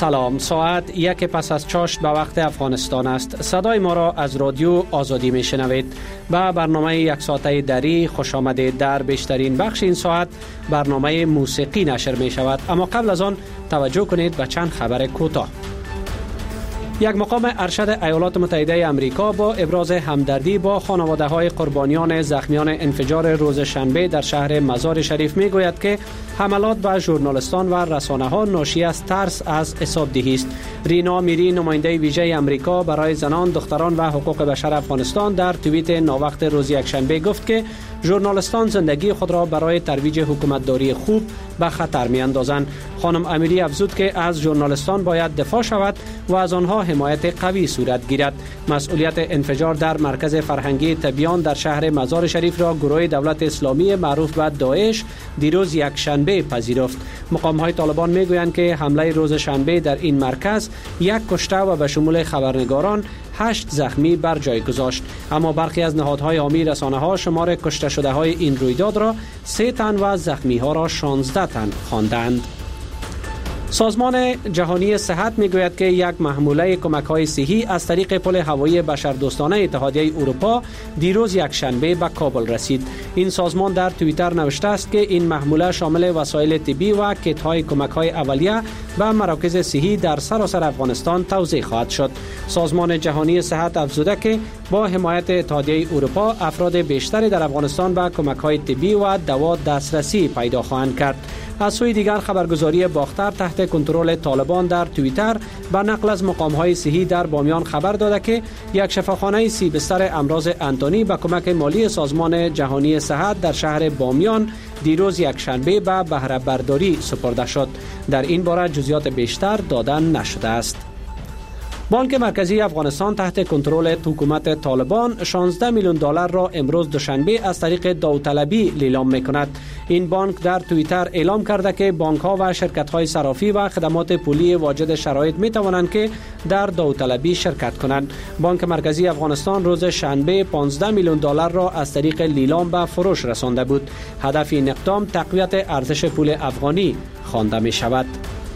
سلام، ساعت 1 پس از چاشت به وقت افغانستان است. صدای ما را از رادیو آزادی می شنوید. با برنامه یک ساعته دری خوش آمدید. در بیشترین بخش این ساعت برنامه موسیقی نشر می شود، اما قبل از آن توجه کنید به چند خبر کوتاه. یک مقام ارشد ایالات متحده آمریکا با ابراز همدردی با خانواده‌های قربانیان زخمیان انفجار روز شنبه در شهر مزار شریف می‌گوید که حملات به ژورنالیستان و رسانه‌ها ناشی از ترس از حسابدهی است. رینا میری، نماینده ویژه آمریکا برای زنان، دختران و حقوق بشر افغانستان، در توییت ناوقت روز یکشنبه گفت که ژورنالیستان زندگی خود را برای ترویج حکومتداری خوب به خطر می‌اندازند. خانم امیری افزود که از ژورنالیستان باید دفاع شود و از آنها حمایت قوی صورت گیرد. مسئولیت انفجار در مرکز فرهنگی تبیان در شهر مزار شریف را گروه دولت اسلامی معروف به داعش دیروز یک شنبه پذیرفت. مقام‌های طالبان می‌گویند که حمله روز شنبه در این مرکز یک کشته و به شمول خبرنگاران 8 زخمی بر جای گذاشت، اما برخی از نهادهای حامی رسانه‌ها شمار کشته شده‌های این رویداد را 3 تن و زخمی‌ها را 16 تن خواندند. سازمان جهانی صحت میگوید که یک محموله کمک‌های صحی از طریق پل هوایی بشردوستانه اتحادیه اروپا دیروز یک شنبه به کابل رسید. این سازمان در توییتر نوشته است که این محموله شامل وسایل طبی و کیت‌های کمک‌های اولیه به مراکز صحی در سراسر افغانستان توزیع خواهد شد. سازمان جهانی صحت افزوده که با حمایت اتحادیه اروپا افراد بیشتری در افغانستان به کمک‌های طبی و دوا دسترسی پیدا خواهند کرد. از سوی دیگر خبرگزاری باختر تحت کنترل طالبان در توییتر به نقل از مقام‌های صحی در بامیان خبر داده که یک شفاخانه 30 بستر امراض انتونی به کمک مالی سازمان جهانی صحت در شهر بامیان دیروز یک شنبه به بهره برداری سپرده شد. در این باره جزئیات بیشتر داده نشده است. بانک مرکزی افغانستان تحت کنترل حکومت طالبان 16 میلیون دلار را امروز دوشنبه از طریق داوطلبی لیلام می‌کند. این بانک در توییتر اعلام کرده که بانک‌ها و شرکت‌های صرافی و خدمات پولی واجد شرایط می‌توانند که در داوطلبی شرکت کنند. بانک مرکزی افغانستان روز شنبه 15 میلیون دلار را از طریق لیلام به فروش رسانده بود. هدف این اقدام تقویت ارزش پول افغانی خوانده می‌شود.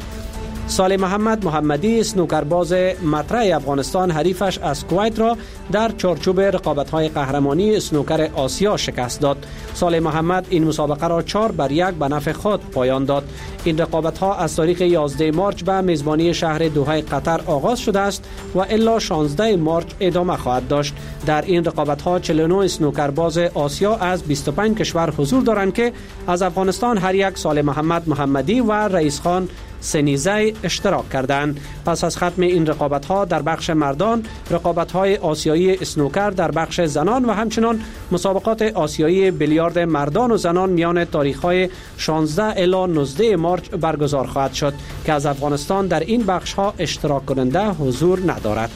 صالح محمد محمدی، اسنوکرباز مطرح افغانستان، حریفش از کویت را در چارچوب رقابت‌های قهرمانی اسنوکر آسیا شکست داد. صالح محمد این مسابقه را 4-1 به نفع خود پایان داد. این رقابت‌ها از تاریخ 11 مارچ به میزبانی شهر دوحه قطر آغاز شده است و الا 16 مارچ ادامه خواهد داشت. در این رقابت‌ها 49 اسنوکرباز آسیا از 25 کشور حضور دارند که از افغانستان هر یک صالح محمد محمدی و رئیس خان سنیزی اشتراک کردند. پس از ختم این رقابت‌ها در بخش مردان، رقابت‌های آسیایی اسنوکر در بخش زنان و همچنین مسابقات آسیایی بیلیارد مردان و زنان میان تاریخ‌های 16 الی 19 مارچ برگزار خواهد شد که از افغانستان در این بخش‌ها اشتراک کننده حضور ندارد.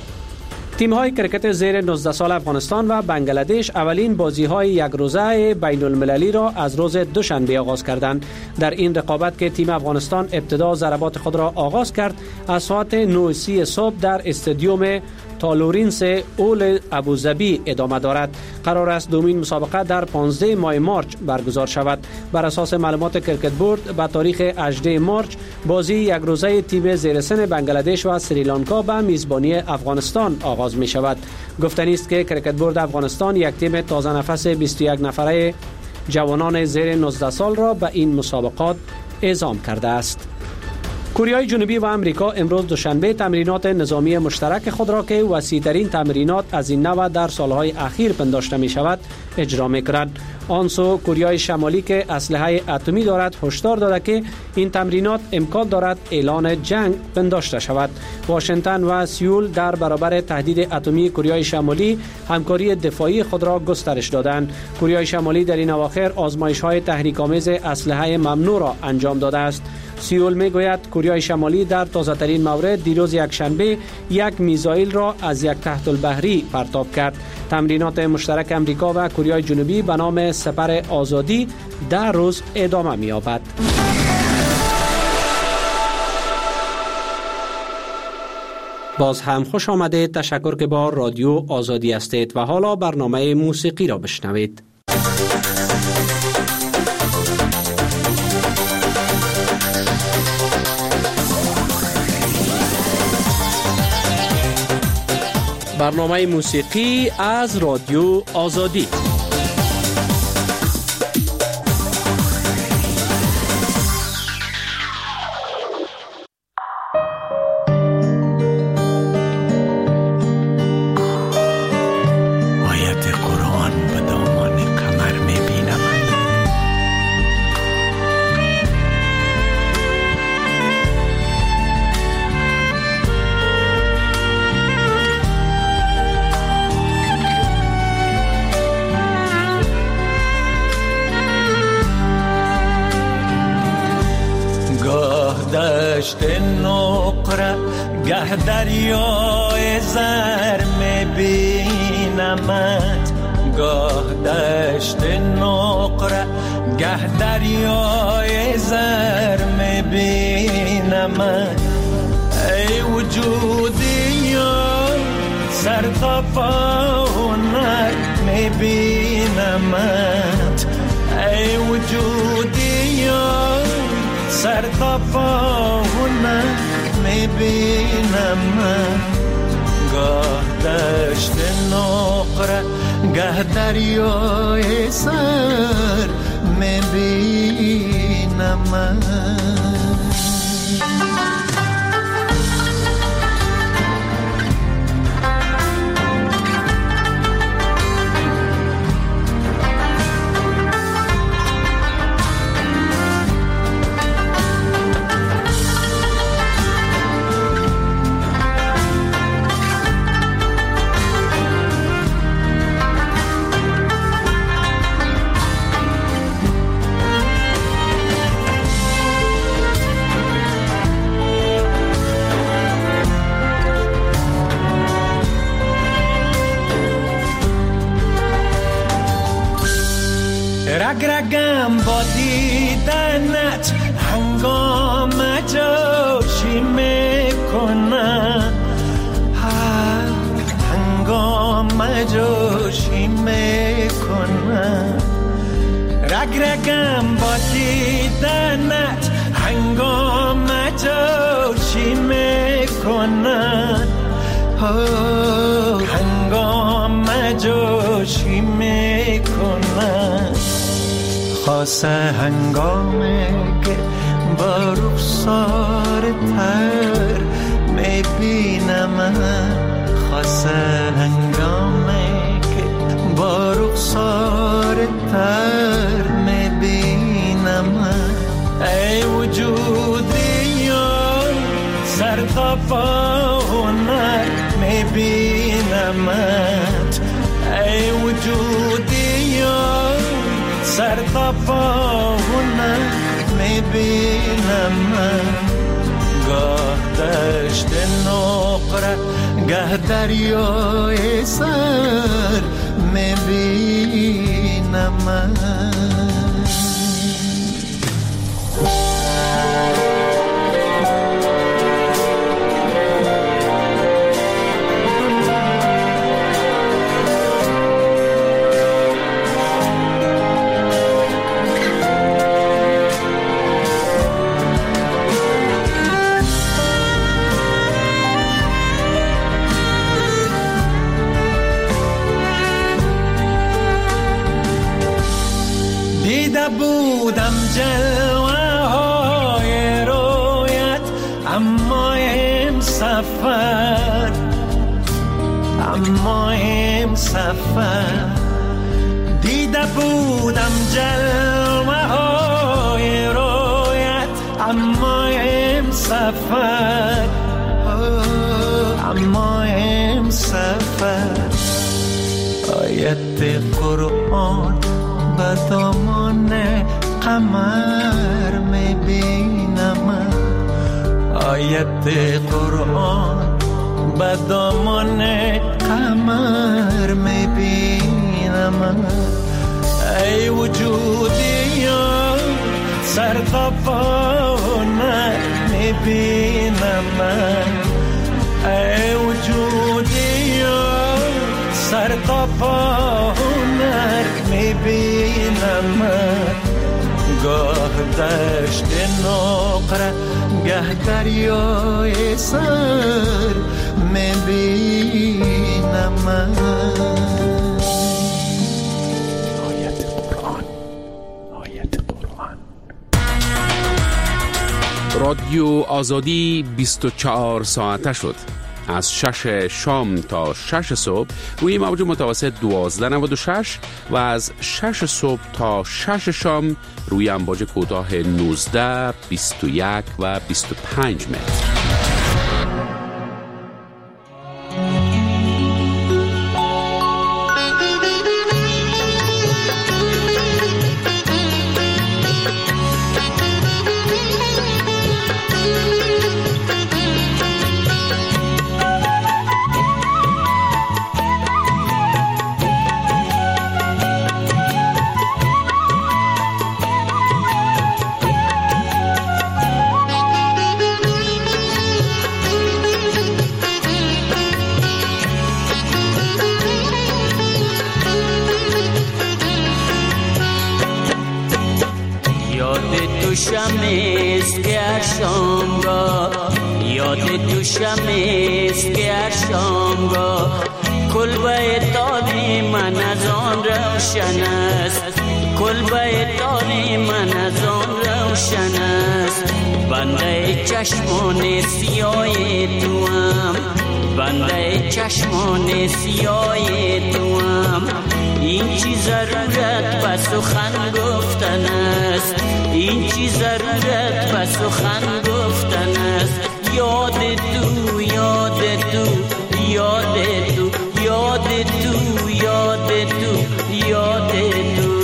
تیم‌های کرکت زیر 19 سال افغانستان و بنگلادش اولین بازی‌های یک روزه بین‌المللی را از روز دوشنبه آغاز کردند. در این رقابت که تیم افغانستان ابتدا ضربات خود را آغاز کرد، از ساعت 9:30 صبح در استادیوم تالورینس اول ابوظبی ادامه دارد. قرار است دومین مسابقه در 15 ماه مارچ برگزار شود. بر اساس معلومات کرکت بورد به تاریخ 18 مارچ بازی یک روزه تیم زیر سن بنگلادش و سریلانکا به میزبانی افغانستان آغاز می شود. گفتنی است که کرکت بورد افغانستان یک تیم تازه نفس 21 نفره جوانان زیر 19 سال را به این مسابقات اعزام کرده است. کره جنوبی و آمریکا امروز دوشنبه تمرینات نظامی مشترک خود را که وسیع‌ترین تمرینات از این نوع در سالهای اخیر پنداشته می شود اجرا می کنند. آنسو کره شمالی که اسلحه اتمی دارد هشدار داده که این تمرینات امکان دارد اعلان جنگ پنداشته شود. واشنگتن و سئول در برابر تهدید اتمی کره شمالی همکاری دفاعی خود را گسترش دادند. کره شمالی در این اواخر آزمایش‌های تحریک‌آمیز اسلحه ممنوع را انجام داده است. سئول میگوید کره شمالی در تازه‌ترین مورد دیروز یک شنبه یک میزایل را از یک تحت البحری پرتاب کرد. تمرینات مشترک امریکا و کره جنوبی به نام سپر آزادی 10 روز ادامه می‌یابد. باز هم خوش آمدید. تشکر که با رادیو آزادی هستید و حالا برنامه موسیقی را بشنوید. برنامه موسیقی از رادیو آزادی. دشت نقره گه دریای زر میبینمت، گاه دشت نقره گه دریای زر میبینمت. ای وجودی یا سر تا پا هنر میبینمت، ای وجودی یا سر تا پا هنر میبینم من. گاه دشت نقره گه دریای سر میبینم من. رگرگم با دیدنت هنگام جوشی میکنم، هنگام جوشی میکنم. رگرگم با دیدنت هنگام جوشی میکنم، هنگام جوشی میکنم. خاصه هنگامه که با رخسار تر میبینم، خاصه هنگامه که با رخسار تر میبینم. ای وجودی یا سر تا پا هنر میبینمت، ای وجودی یا سر تا پا هنر میبینم من. گاه دشت نقره گه دریای سر میبینم من. دیده بودم جلوه های رویت، اما این سفر دیده بودم جلوه های رویت، اما این سفر آیت قرآن به دامان قمر میبینم، آیت قرآن به دامان قمر میبینم. ای وجودی یا سر تا پا هنر میبینم، ای وجودی یا سر تا پا هنر میبینم. گاه دشت نقره آنگه دریای سر میبینم. آیت قرآن. رادیو آزادی 24 ساعته شد. از 6 شام تا 6 صبح روی موج متوسط 1296 و از 6 صبح تا 6 شام روی امواج کوتاه 19، 21 و 25 متر. شمست که هر شامگاه، یاد تو شمست که هر شامگاه، کلبه تاری من از آن روشن است، کلبه تاری من از آن روشن است. بنده چشمان سیاه تو هم، بنده چشمان سیاه تو هم، این چی ضرورت به سخن گفتن است، این چی ضرورت به سخن گفتن است. یاد تو یاد تو یاد تو یاد تو یاد تو یاد تو.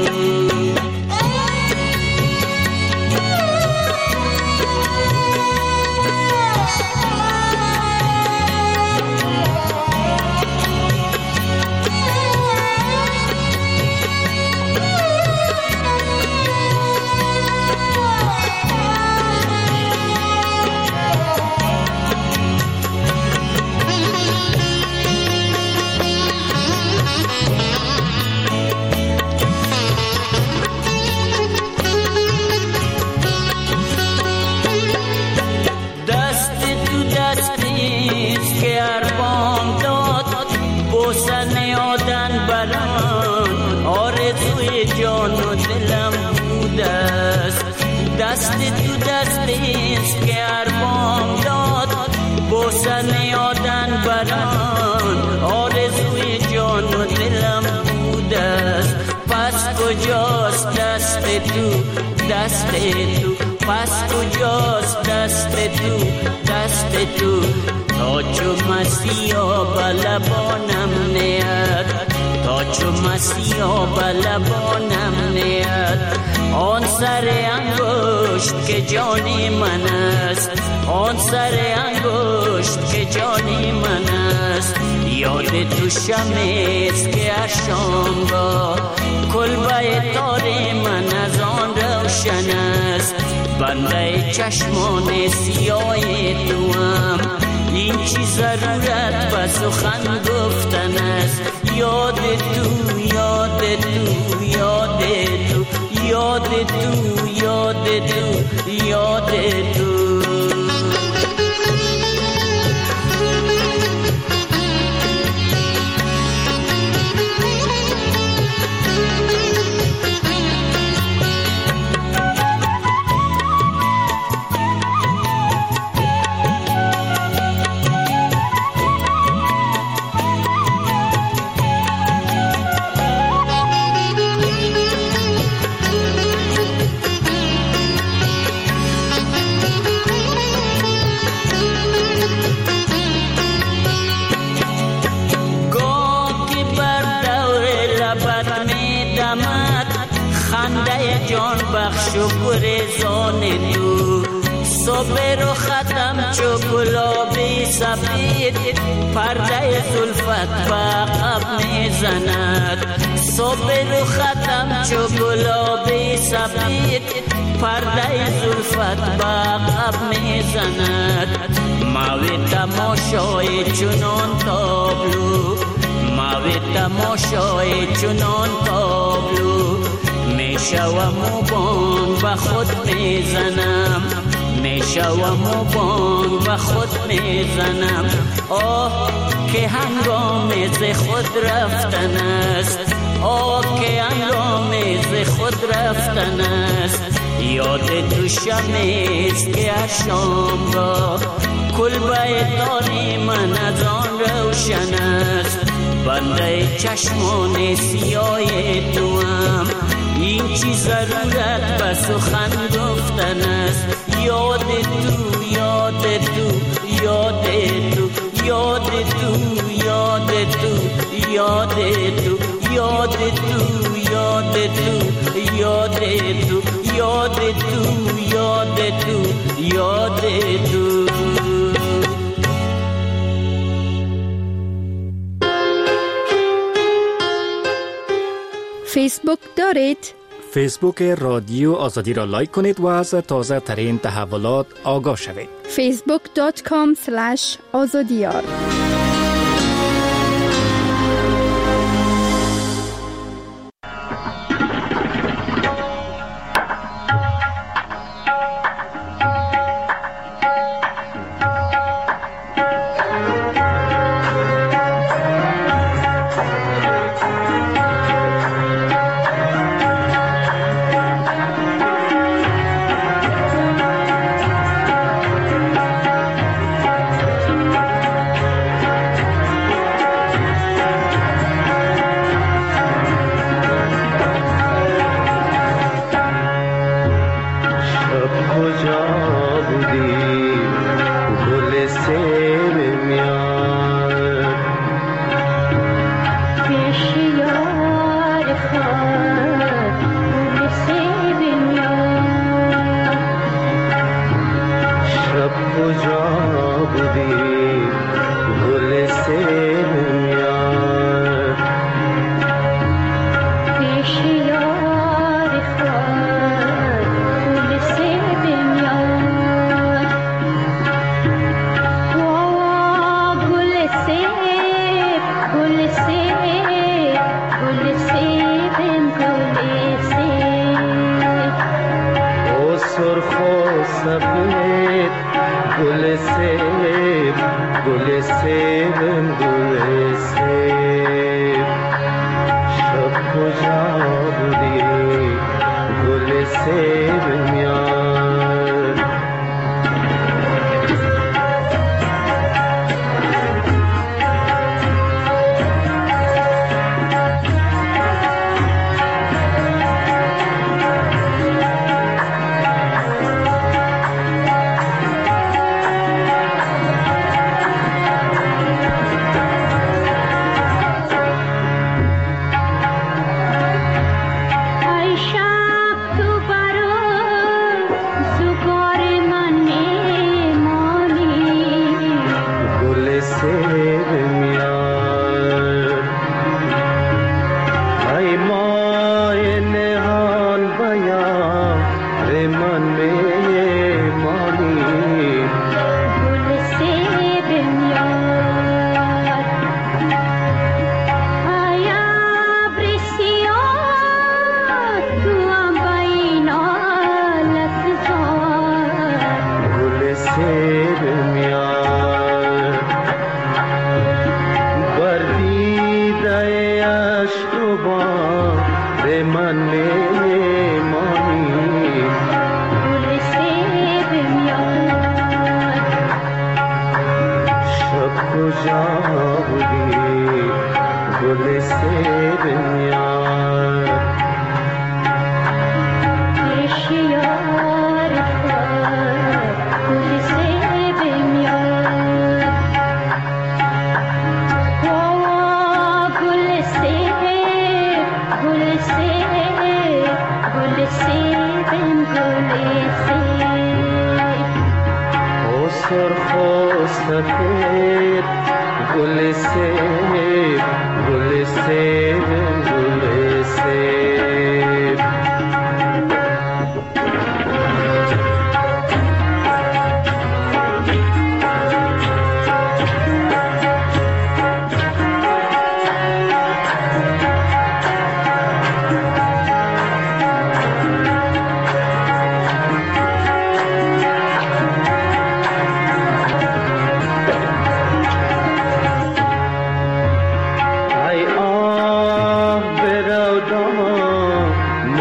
جان و دلم بود است، دست تو دستیست که اربام داد، بوسن یادن بران آرزوی جان و دلم بود است. پس کجاست دست تو دست تو، پس کجاست دست تو دست تو، تا چو مسیحا بلبانم نیاد، تا چو مسیحا بلبانم نیاد. آن سر انگشت که جانی من است، آن سر انگشت که جانی من است. یاد تو شمست که هر شامگاه، کلبه تاری من از آن روشن است. بنده چشمان سیاه تو هم، این چی ضرورت به سخن گفتن است. یاد تو یاد تو یاد تو یاد تو یاد تو یاد تو. جان بخش و گریزان تو، صبح رو ختم چو گلابی سفید، پرده زلفت به عقب میزند. صبح رو ختم چو گلابی سفید، پرده زلفت به عقب میزند. موی تماشای چنان تابلو، موی تماشای چنان تابلو، میشوم و بان به خود میزنم، میشوم و بانگ به خود میزنم. آه که هنگام ز خود رفتن است، آه که هنگام ز خود رفتن است. یاد تو شمیست که هر شام را کلبه داری من از آن روشن است. بنده چشمان سیاه تو هم این چی ضرورت به سخن گفتن است. یاد تو یاد تو یاد تو یاد تو یاد تو یاد تو یاد تو یاد تو یاد تو یاد تو یاد تو یاد تو. فیسبوک دارید؟ فیسبوک رادیو آزادی را لایک کنید و از تازه ترین تحولات آگاه شوید. facebook.com/azadiyar.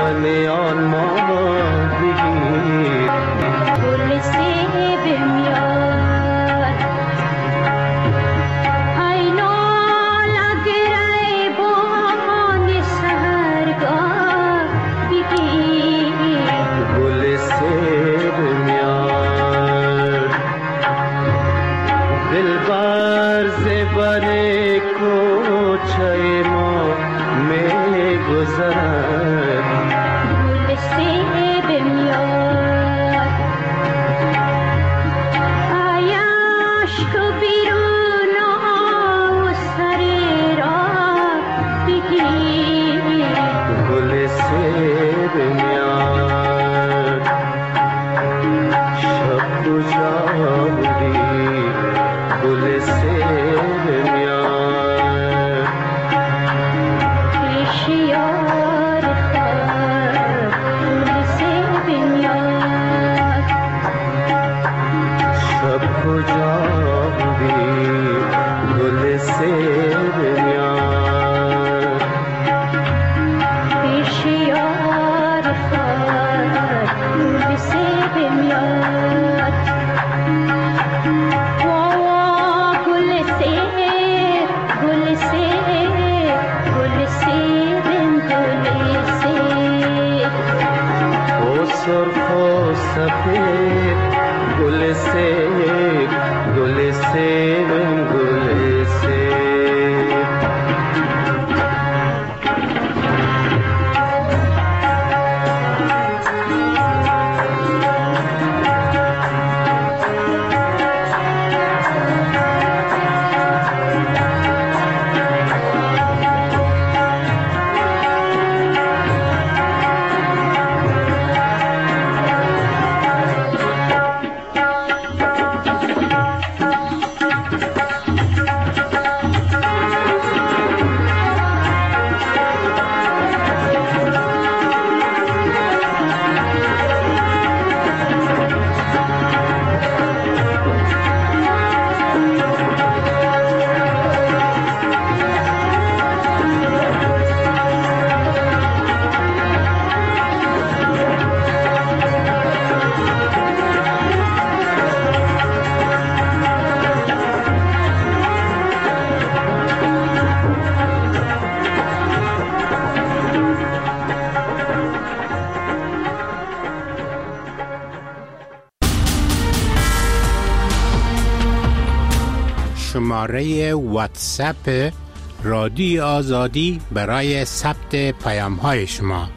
جان آن ما بگیر گل سیب میاد ای نالگ ای بان سهرگاه بگیر گل سیب میاد دلبر زبر کوچه ما می گذرد گل سیب میاد ای عشق بیرون و سر راه بگیر گل سیب میاد شب کجا بودی گل سیب میاد پیش یار خواب گل سیب میاد شب کجا بودی گل سیب میاد پیش یار خواب گل سیب میاد وا گل سیب گل سیب گل سیب گل سیب او سرخ و سفید گل سیب گل سیب گل سیب شماره واتساپ رادیو آزادی برای ثبت پیام‌های شما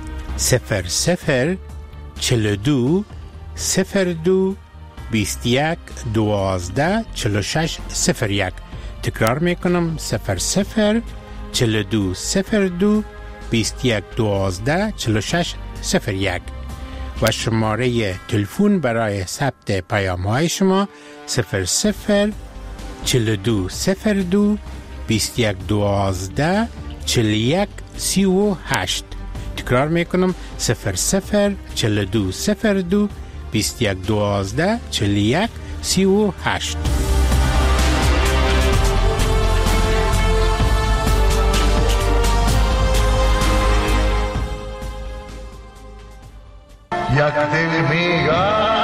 00 42 02 21 12 46 01. تکرار میکنم 00 42 02 21 12 46 01 و شماره تلفن برای ثبت پیام‌های شما 00 42 02 21 12 41 38. تکرار میکنم 00 42 02 21 12 41 38. یک دل میگم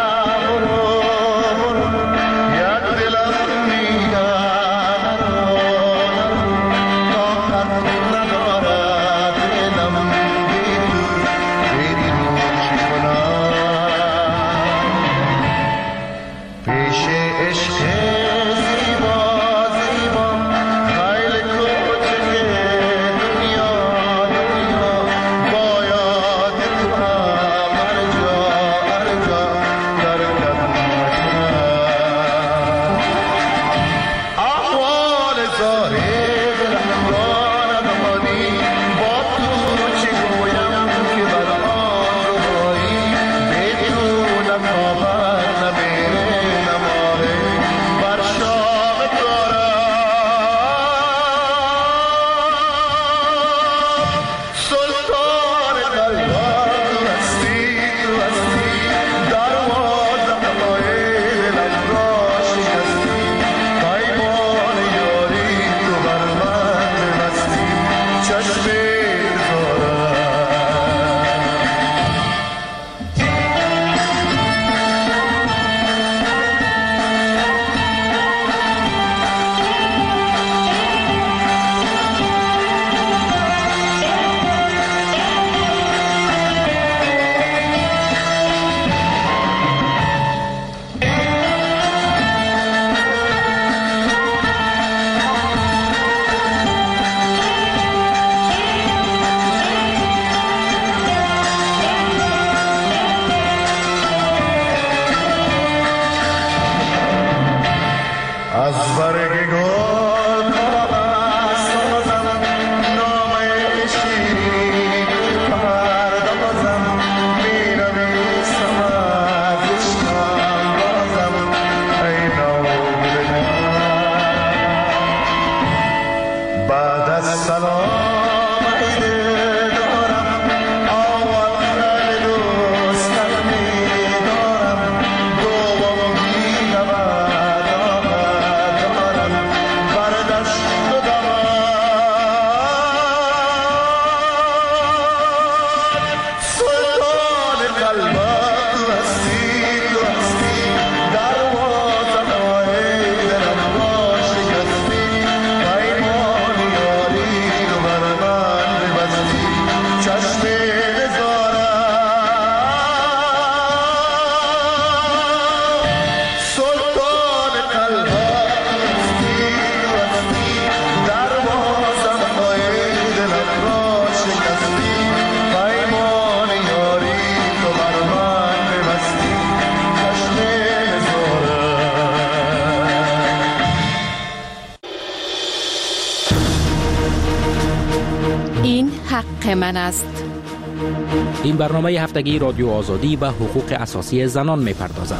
من است. این برنامه هفتگی رادیو آزادی و حقوق اساسی زنان می‌پردازد.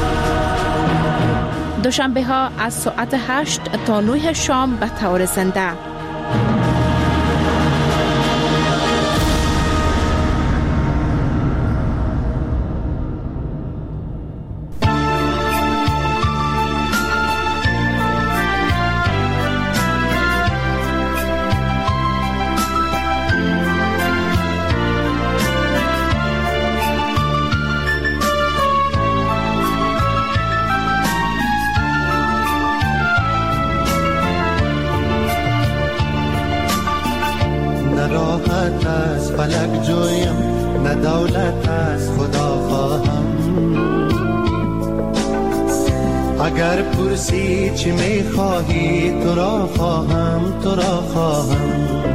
دوشنبه ها از ساعت 8 تا 9 شام به طور زنده. راحت از فلک جویم، نه دولت از خدا خواهم. اگر پرسی چی میخواهی تو را خواهم، تو را خواهم.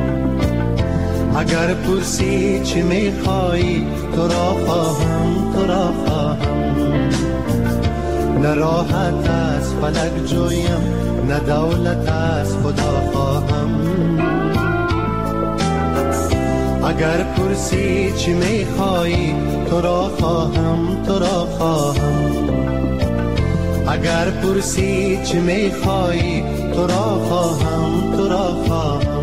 اگر پرسی چی میخواهی تو را خواهم، تو را خواهم. نه راحت از فلک جویم، نه دولت از خدا خواهم. اگر پرسی چی میخواهی تو را خواهم، تو را خواهم. اگر پرسی چی میخواهی تو را خواهم، تو را خواهم.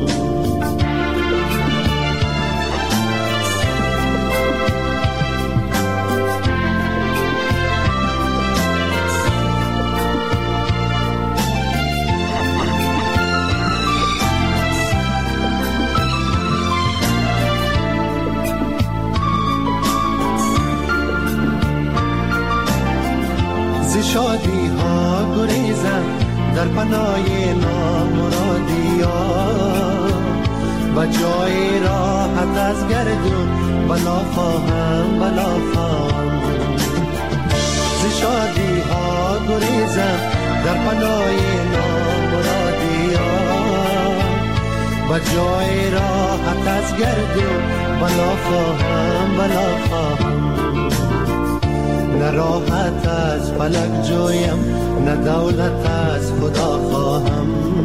شادی ها گریزم در پناه نامرادی ها و جای راحت از گردون بلا خواهم، بلا خواهم. ز شادی ها گریزم در پناه نامرادی ها و جای راحت از گردون بلا خواهم، بلا خواهم. نه راحت از فلک جویم، نه دولت از خدا خواهم.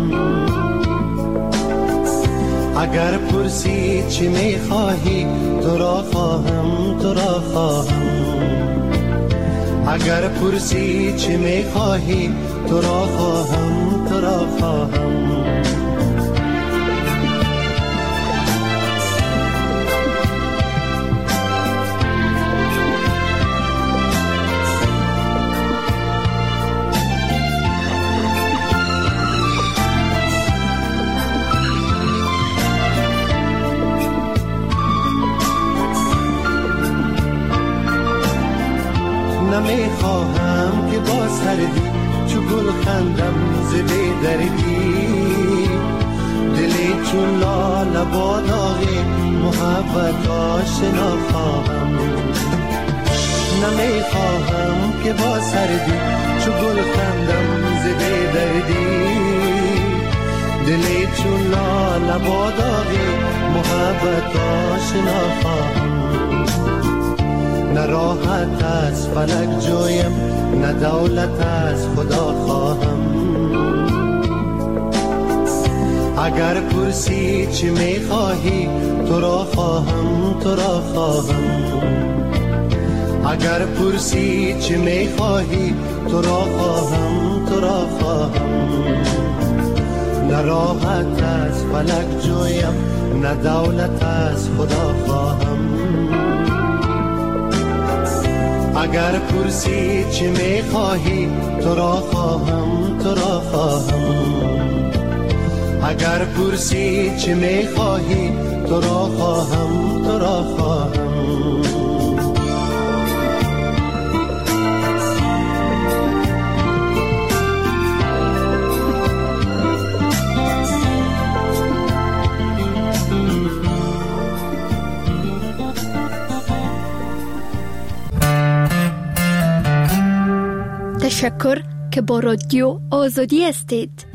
اگر پرسی چی میخواهی تو را خواهم، تو را خواهم. اگر پرسی چی میخواهی تو را خواهم، تو را خواهم. نمیخواهم که با سردی چو گل خندم ز بی‌دردی، دلی چون لاله با داغ محبت آشنا خواهم. نمیخواهم که با سردی چو گل خندم ز بی‌دردی، دلی چون لاله با داغ محبت آشنا خواهم. نه راحت از فلک جویم، نه دولت از خدا خواهم. اگر پرسی چی میخواهی تو را خواهم، تو را خواهم. اگر پرسی چی میخواهی تو را خواهم، تو را خواهم. نه راحت از فلک جویم، نه دولت از خدا خواهم. اگر پرسی چی میخواهی تو را خواهم، تو را خواهم. اگر پرسی چی میخواهی تو را خواهم، تو را خواهم. تشکر که با رادیو آزادی هستید.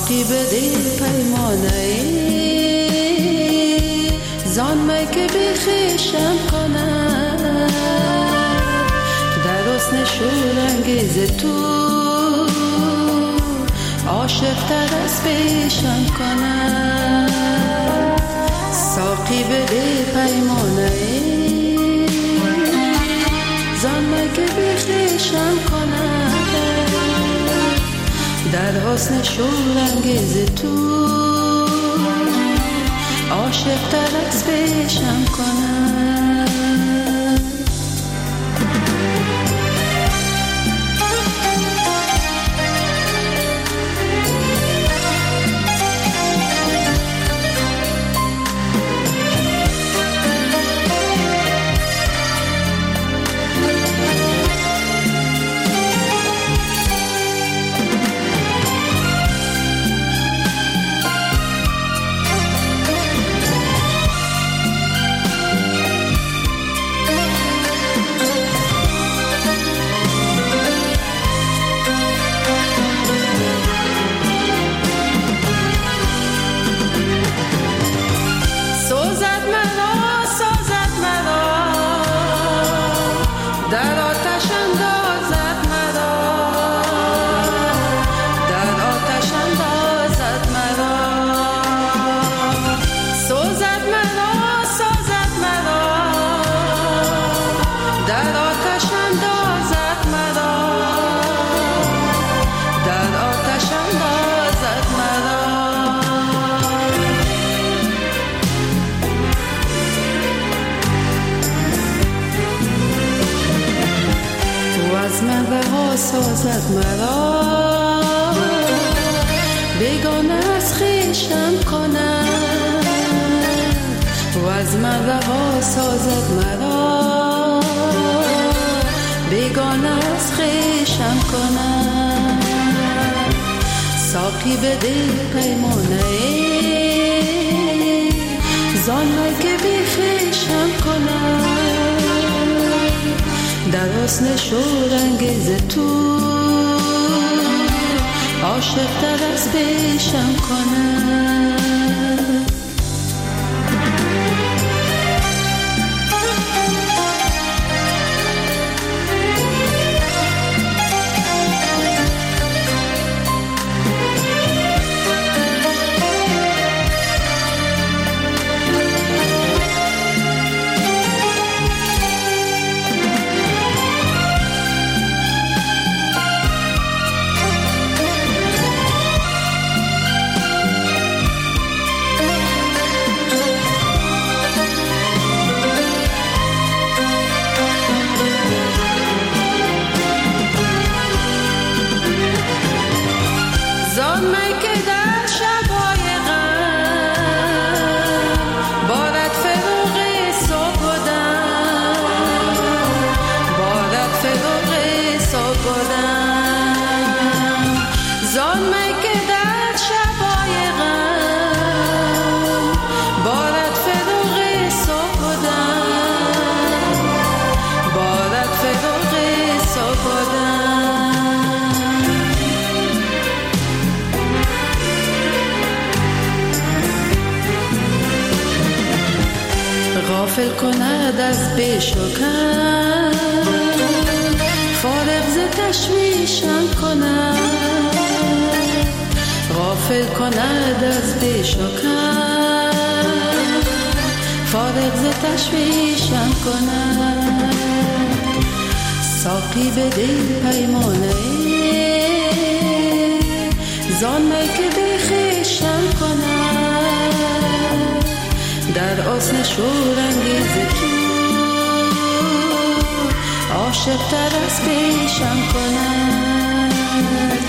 ساقی بده پیمانه زان می که بخیشم کنم در حسن شورانگیز تو عاشق تر از پیشم کنم ساقی بده پیمانه زان می که بخیشم کنم در حسن شورانگیز تو عاشق تر از پیشم کنم سازد مرا بیگانه از خویشم کند و از من رها سازد مرا بیگانه از خویشم کند ساقی بده پیمانه زان می که بی خویشم کند در حسن شورانگیز تو عاشق تر از پیشم کنم غافل کند از بیشکن فارغ ز تشویشم کند غافل کند از بیشکن فارغ ز تشویشم کند ساقی بده پیمانه زان می که بخیشم کند در حسن شورانگیز تو عاشق تر از پیشم کند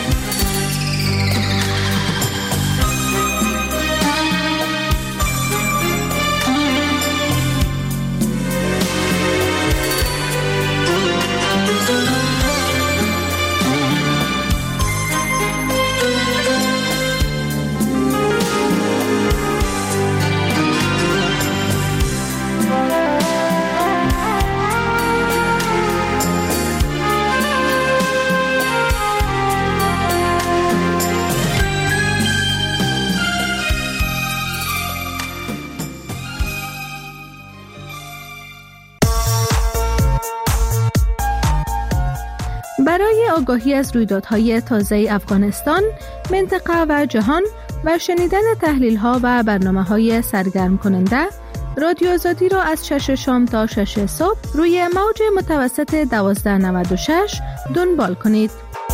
برای آگاهی از رویدادهای تازه افغانستان، منطقه و جهان و شنیدن تحلیل‌ها و برنامه‌های سرگرم کننده، رادیو آزادی را از 6 شام تا 6 صبح روی موج متوسط 1296 دنبال کنید.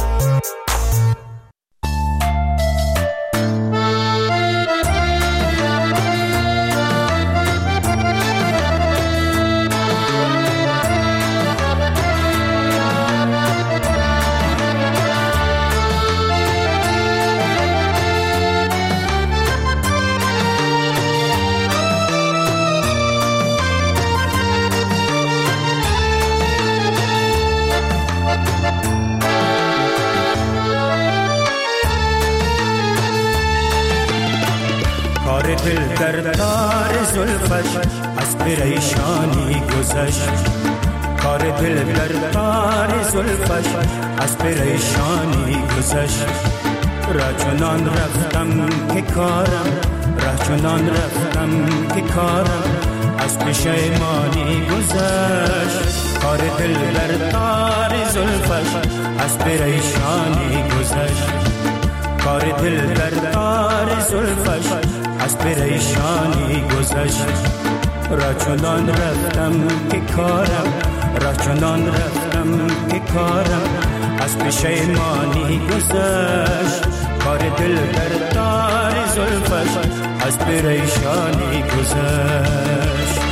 دل در تار زلفش از پریشانی گذشت، کار دل در تار زلفش از پریشانی گذشت. راه رفتم که کارم، راه رفتم که کارم از پشیمانی گذشت. کار دل در تار زلفش از پریشانی گذشت، کار دل در تار زلفش از پریشانی گذشت. راه رفتم که کارم، راه رفتم که کارم از پشیمانی گذشت. کار دل در تار زلفش از پریشانی گذشت.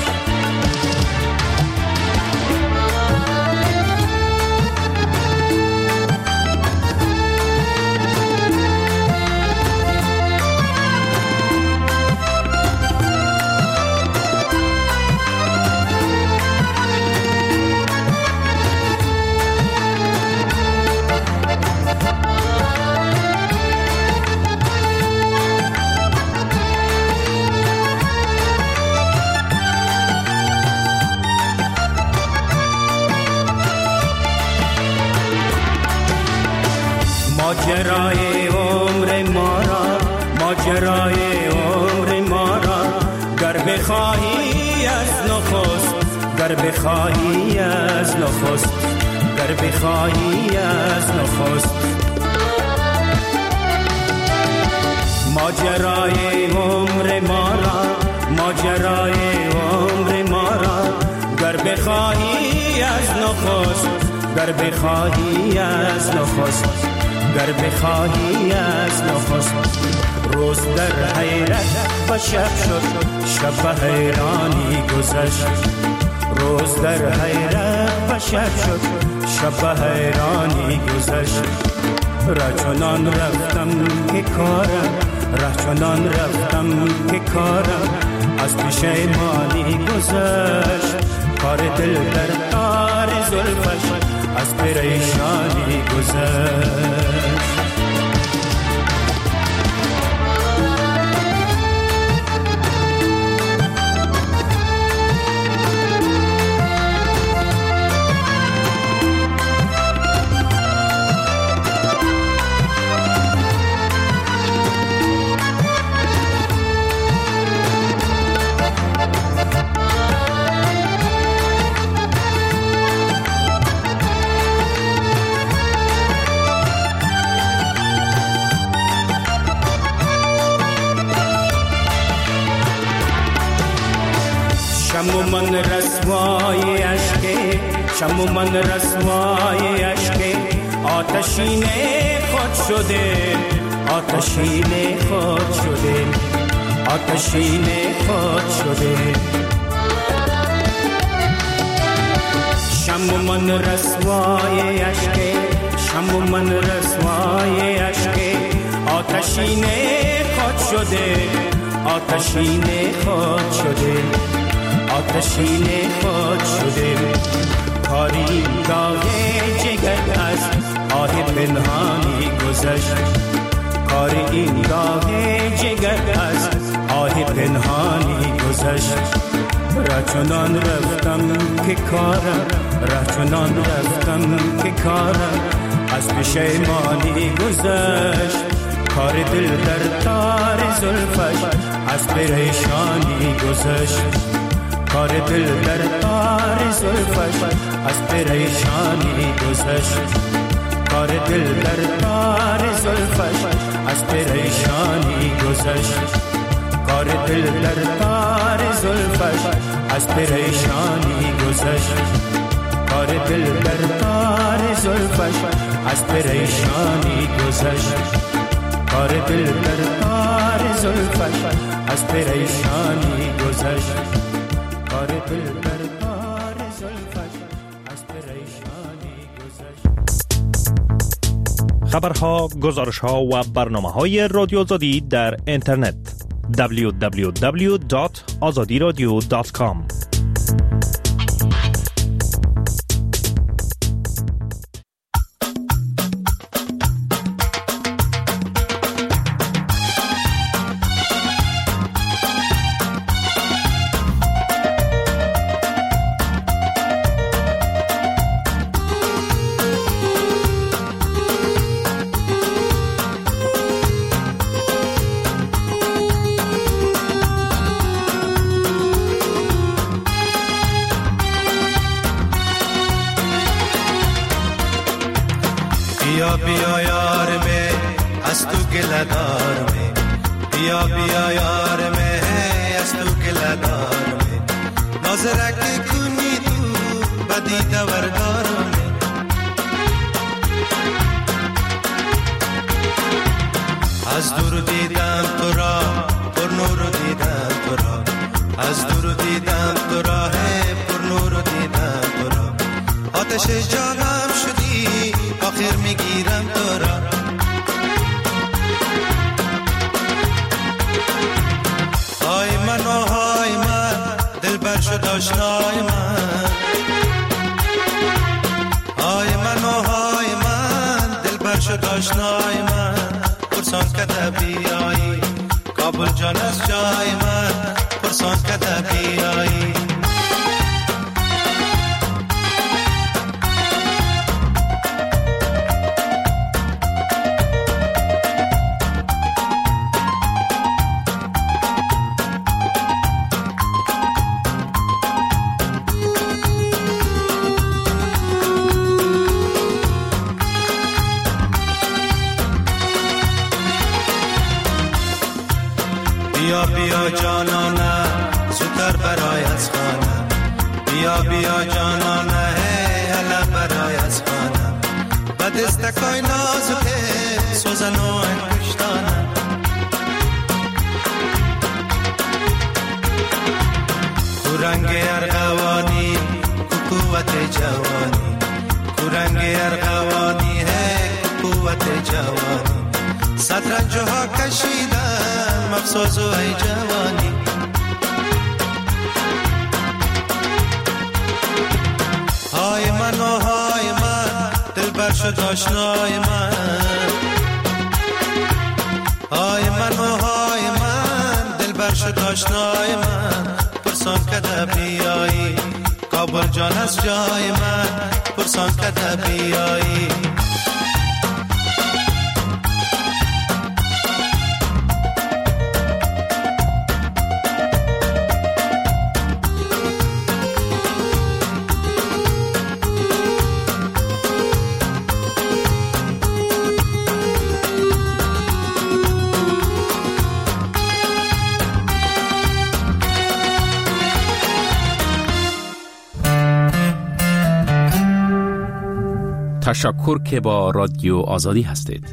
ماجرای عمر ما را، ماجرای عمر ما را گر بخواهی از نخست، گر بخواهی از نخست، گر بخواهی از نخست. ماجرای عمر ما را، ماجرای عمر ما را گر بخواهی از نخست، گر بخواهی از نخست، گر بخواهی از نخست. روز در حیرت و شب شد، شب حیرانی گذشت. روز در حیرت و شب شد، شب حیرانی گذشت. راه رفتم که کارم، راه رفتم که کارم از پشیمانی گذشت. کار دل در تار زلفش از پریشانی گذشت. شم من رسوای اشک، شم من رسوای اشک آتشین خود شده، آتشین خود شده، آتشین خود شده. شم من رسوای اشک، شم من رسوای اشک آتشین خود شده، آتشین خود شده، آتشین خود شده. کاری داغ جگر از آه پنهانی گذشت، کاری این داغ جگر از آه پنهانی گذشت. راه رفتم که کارم، راه رفتم که کارم از پشیمانی گذشت. کار دل در تار زلفش از پریشانی گذشت، کار دل در تار زلفش از پریشانی گذشت. کار دل در کار زلفش از پریشانی گذشت. کار دل در کار زلفش از پریشانی گذشت. کار دل در کار زلفش از پریشانی گذشت. کار دل در کار زلفش از پریشانی گذشت. کار دل در کار زلفش از پریشانی گذشت. خبرها، گزارشها و برنامه‌های رادیو آزادی در اینترنت www.azadiradio.com. بیا بیا یار میں از تو گله‌دار میں، بیا بیا یار میں از تو گله‌دار میں، نظرک کنی تو بدی دوردار میں. از دور دیدم تو را پر نور دیدم تو را، از دور دیدم تو را پر نور دیدم تو را، آتش جانم شدی آخر میگیرم تو را. های من و های من دل بر شد آشنای من، های من و های من دل بر شد آشنای من، پرسان کده بیایی کابل جان از جای من، پرسان کده بیایی. بیا بیا جانانه زودتر برای از خانه، بیا بیا جانانه هلا برای از خانه، به دستکای نازکه سوزن و انگشتانه. کو رنگ ارغوانی کو قوت جوانی، کو رنگ ارغوانی ہے قوت جوانی، صدرنجها کشیدم افسوس و ای جوانی. های من و های من دل بر شد آشنای من، های من و های من دل بر شد آشنای من، پرسان کده بیایی کابل جان از جای من، پرسان کده بیایی. تشکر که با رادیو آزادی هستید.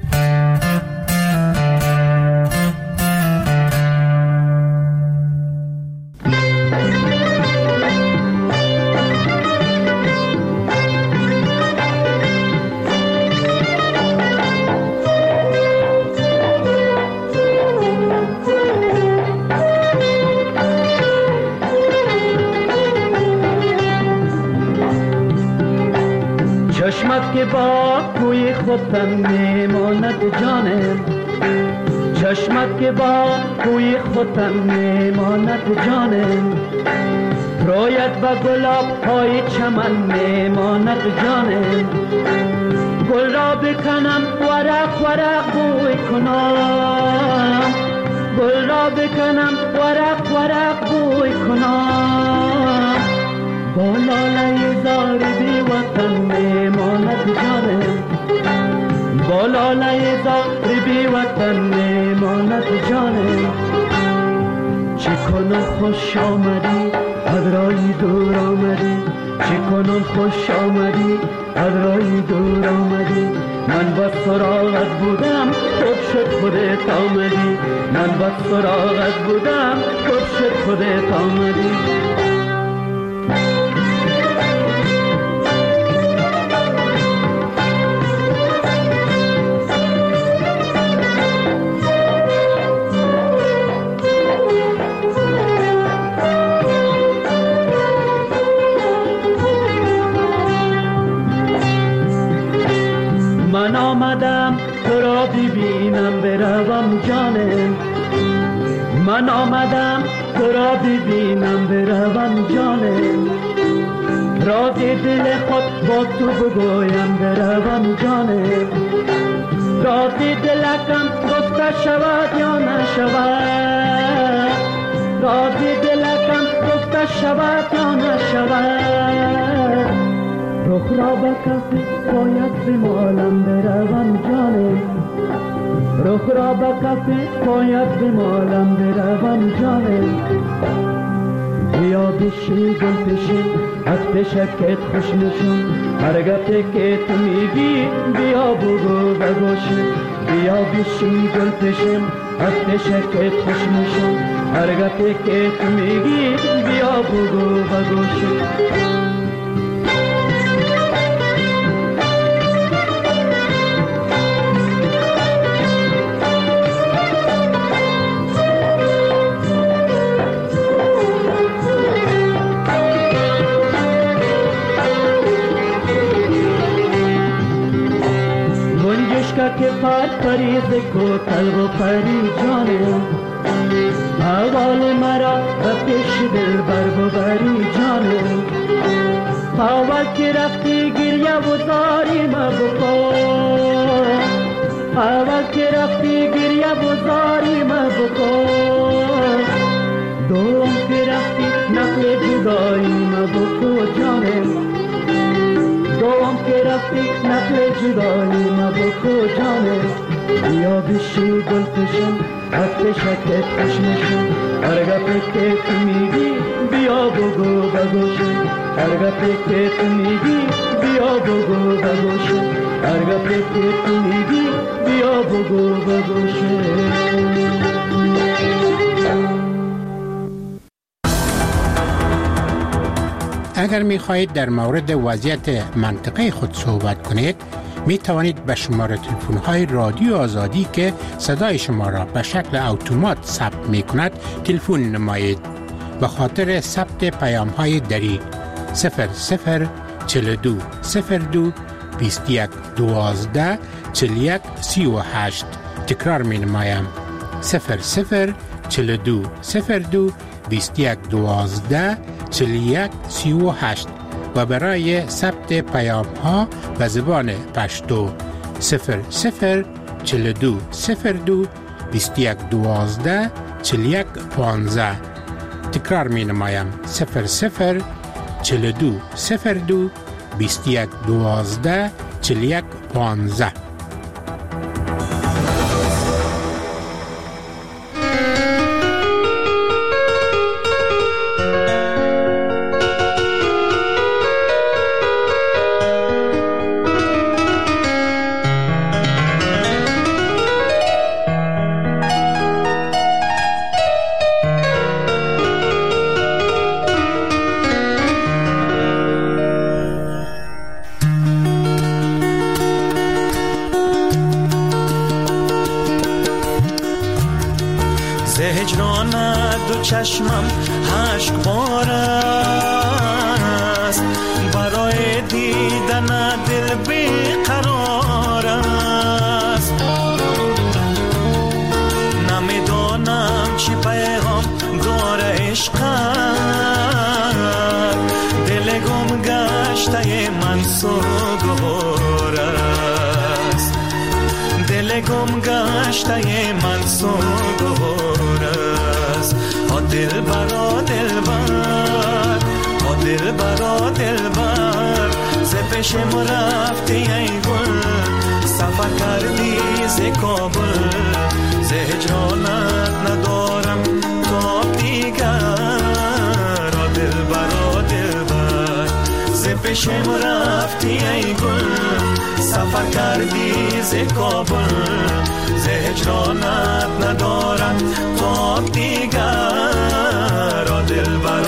چشمت که با کوی خودم میماند جانم، چشمت که با کوی خودم میماند جانم، رویت با گلاب های چمن میماند جانم، گل را بکنم ورق ورق بوی کنم، گل را بکنم ورق ورق بوی کنم، با لاله زار بی وطن میماند جانم، بالاله زار بی وطن میماند جانم. چی کنم خوش آمدی از رای دور آمدی، چی کنم خوش آمدی از رای دور آمدی. من با سراغت بودم خوب شد خودت آمدی، من با سراغت بودم خوب شد خودت آمدی. من آمدم تو را ببینم بروم جانم، من آمدم تو را ببینم بروم جانم. راز دل خود با تو بگویم بروم جانم. راز دلکم گفته شود یا نشود، راز دلکم گفته شود یا نشود. رخ را به کف پایت بمالم بروم جانم، رخ را به کف پایت بمالم بروم جانم. بیا بشی گل پشی از پشکت خوش نشون، هر گفته که تو میگی بیا بگو بگوشم. بیا بشی گل پشیم از پشکت خوش نشون، هر گفته که تو میگی بیا بگو بگوشم. که پر پریز کو طلب و پری جانم، اول مرا به پیش دل بر ببری جانم. اول که رفتی گریه و زاری مبکن، اول که رفتی گریه و زاری مبکن. دوم که رفتی نقل جدایی مبکن جانم، دوم که رفتی نقل جدایی مبکو جانم. بیا بشی گل پشم از پشکت خوش نشون، هر گفته که تو میگی بیا بگو بگوشم. هر گفته که تو میگی بیا بگو بگوشم، هر گفته که تو میگی بیا بگو بگوشم. اگر می خواهید در مورد وضعیت منطقه خود صحبت کنید، می توانید به شماره تلفن های رادیو آزادی که صدای شما را به شکل اتومات ثبت می کند تلفن نمایید. به خاطر ثبت پیام های دری 0042 02 21 12 41 38. تکرار می نمایم 0042 02 21 12 41 38 و برای ثبت پیام ها به زبان پشتو 0042 02 21 12 41 15. تکرار می نمایم 0042 02 21 12 41 15. چشمم اشک بار است، برای دیدن دل بیقرار است. نمیدانم چی پیغام داره عشقت، دل گم گشته من سوگوار است، دل گم گشته من سوگوار است. دل برا دل بر، دل برا دل بر، ز پیشم رفتی ای گل سفر کردی ز کابل ز هجرانت ندارم تاب دیگر دلبر ز پیشم رفتی ای گل سفر کردی ز کابل ز هجرانت ندارم تاب دیگر دلبر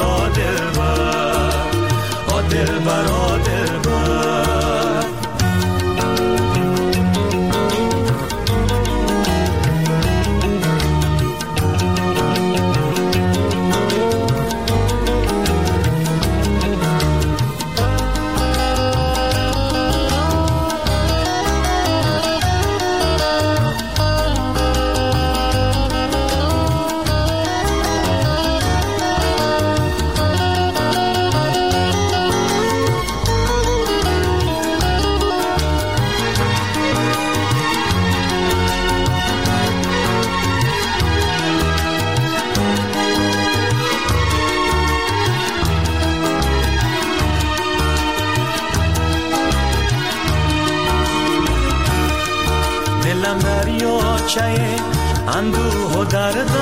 اندوه و درد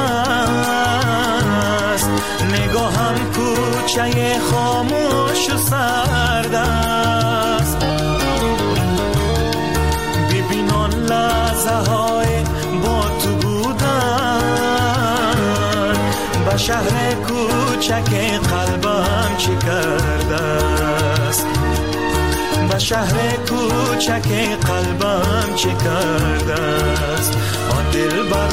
است نگاهم کوچه خاموش و سرد است ببین آن لحظه های با تو بودن به شهر کوچک قلبم چی کرده است به شهر کوچک قلبم چی کرده است دلبر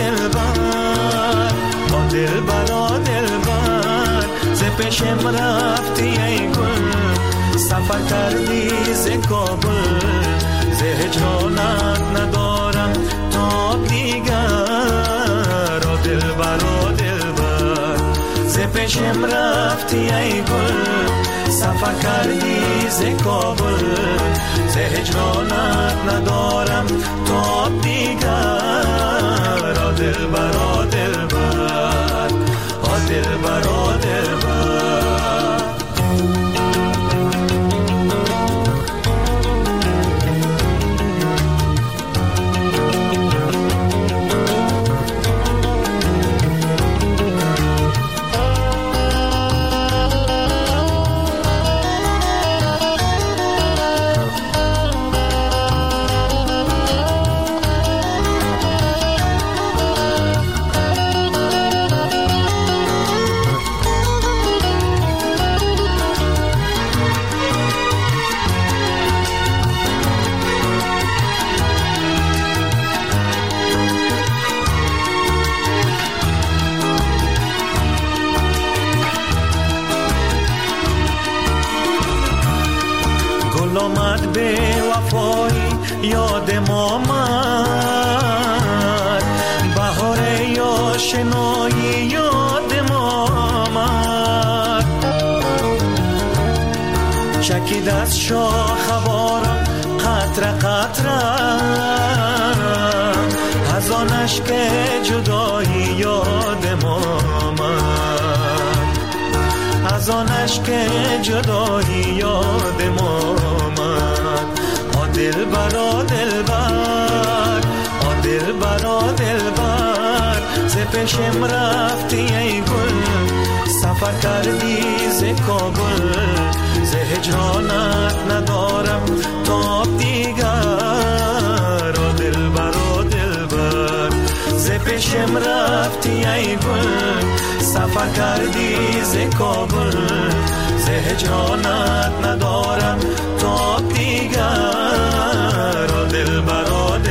ز پیشم رفتی ای گل سفر کردی ز کابل ز هجرانت ندارم تاب دیگر دلبر ز پیشم رفتی ای گل سفر کردی ز کابل ز هجرانت ندارم تاب دیگر دلبر آمد به وفایی یادم آمد بهار آشنایی یادم آمد چکید از شاخ بارم قطره قطره از آن اشک جدایی یادم آمد از آن اشک جدایی یادم آمد دلبر ز پیشم رفتی ای گل سفر کردی ز کابل ز هجرانت ندارم تاب دیگر دلبر ز پیشم رفتی ای گل سفر کردی ز کابل ز هجرانت ندارم تاب دیگر دلبر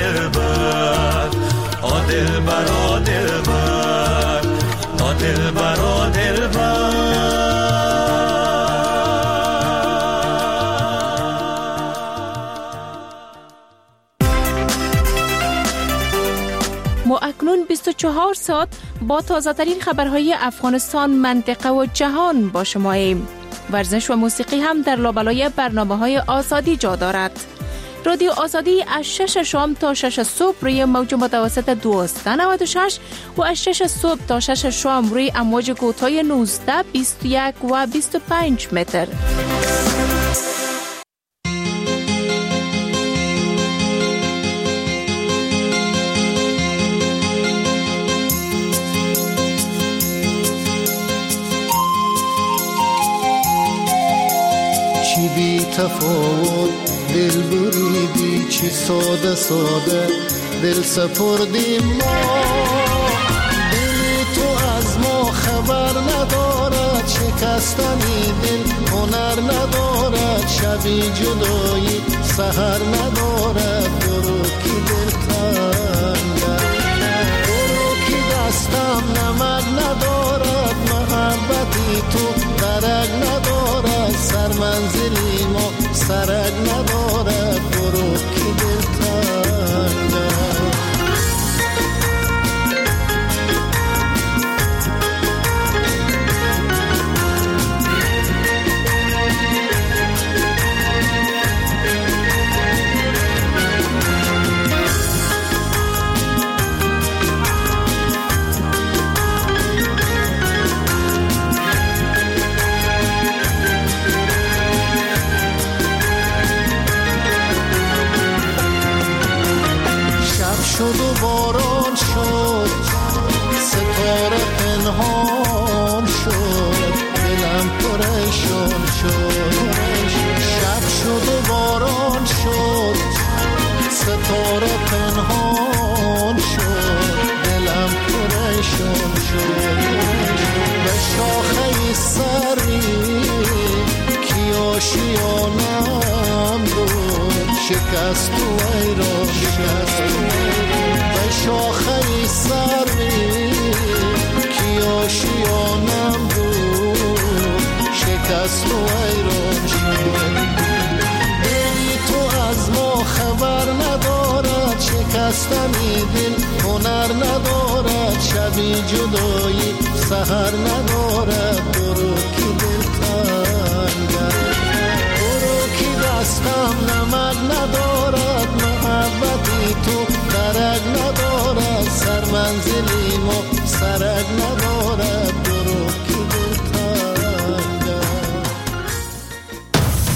ما اکنون 24 ساعت با تازه ترین خبرهای افغانستان، منطقه و جهان با شماییم. ورزش و موسیقی هم در لابلای برنامه‌های آزادی جا دارد. رادیو آزادی از 6 شام تا 6 صبح روی موج متوسط 1296 و از 6 صبح تا 6 شام روی امواج کوتاه 19، 21 و 25 متر. چی بی تفاوت دل بریدی، چی ساده ساده دل سپردیم ما. دلی تو از ما خبر ندارد، شکستنی دل هنر ندارد، شبی جدایی سحر ندارد. برو کی دل تنگم، برو کی دستم نمک ندارد، محبتی تو درک ندارد، سر منزلی ما سرک ندارد. برو کی دل تنگم. شد و باران شد، ستاره پنهان شد، دلم پریشان شد. شب شد و باران شد، ستاره پنهان شد، دلم پریشان شد. به شاخه سری کی آشیانم بود، شکست و ایران شد. به شاخه سری کی آشیانم بود، شکست و ایران شد. دلی تو از ما خبر ندارد، شکستنی دل هنر ندارد، شبی جدایی سحر ندارد. برو کی دل تنگم، برو کی دستم نمک ندارد،